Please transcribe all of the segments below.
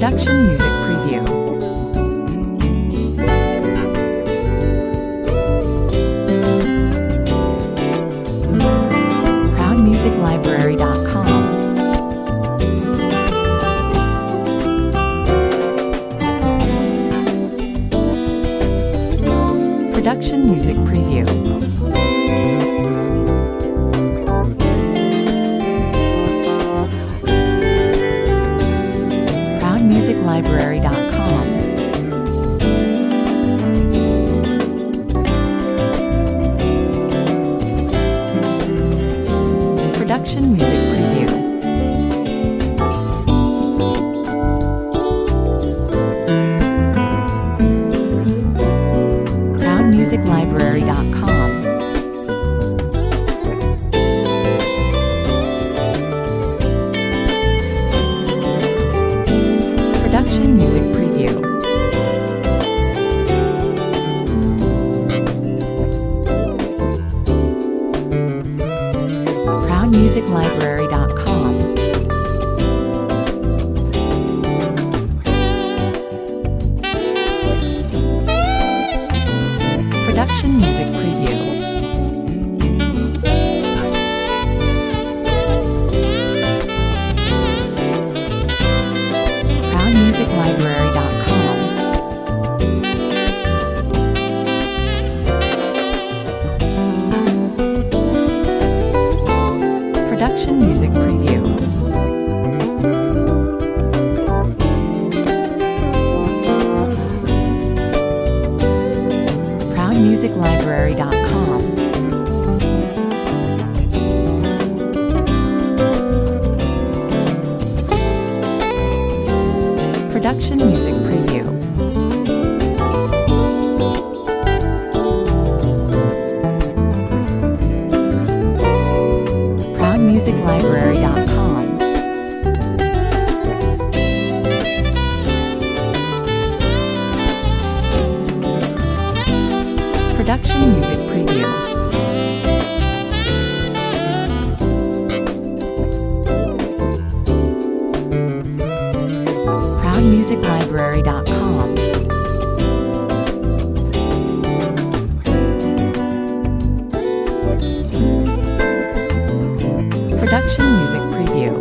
Production Music Preview. ProudMusicLibrary.com. Production Music Preview. ProudMusicLibrary.com. Production Music Preview. ProudMusicLibrary.com. Production Music Preview. ProudMusicLibrary.com. Production Music Preview. ProudMusicLibrary.com. Production Music Preview. ProudMusicLibrary.com. Production Music Preview. ProudMusicLibrary.com. Production Music Preview. ProudMusicLibrary.com. Production Music Preview.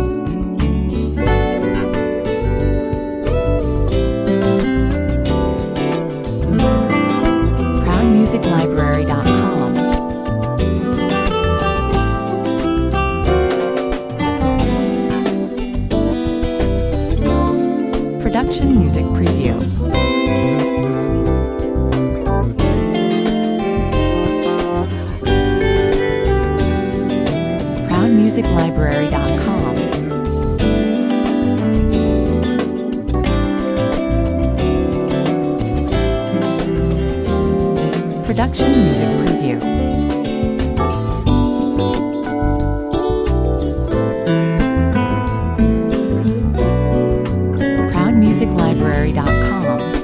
ProudMusicLibrary.com. Production Music Preview. ProudMusicLibrary.com. Production Music Preview. ProudMusicLibrary.com.